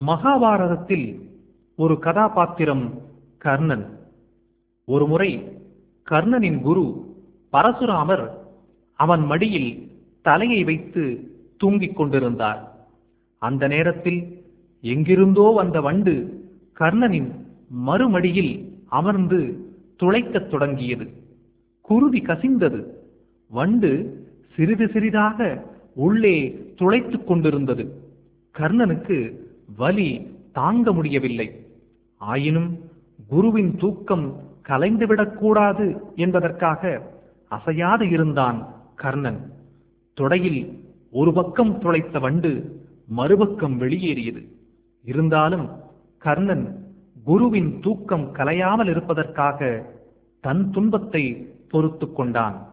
மகாபாரதத்தில் ஒரு கதாபாத்திரம் கர்ணன். ஒருமுறை கர்ணனின் குரு பரசுராமர் அவன் மடியில் தலையை வைத்து தூங்கிக் கொண்டிருந்தார். அந்த நேரத்தில் எங்கிருந்தோ வந்த வண்டு கர்ணனின் மறுமடியில் அமர்ந்து துளைக்கத் தொடங்கியது. குருதி கசிந்தது. வண்டு சிறிது சிறிதாக உள்ளே துளைத்துக் கொண்டிருந்தது. கர்ணனுக்கு வலி தாங்க முடியவில்லை. ஆயினும் குருவின் தூக்கம் கலைந்துவிடக்கூடாது என்பதற்காக அசையாது இருந்தான் கர்ணன். தொடையில் ஒரு பக்கம் துளைத்த வண்டு மறுபக்கம் வெளியேறியது. இருந்தாலும் கர்ணன் குருவின் தூக்கம் கலையாமல் இருப்பதற்காக தன் துன்பத்தை பொறுத்துக் கொண்டான்.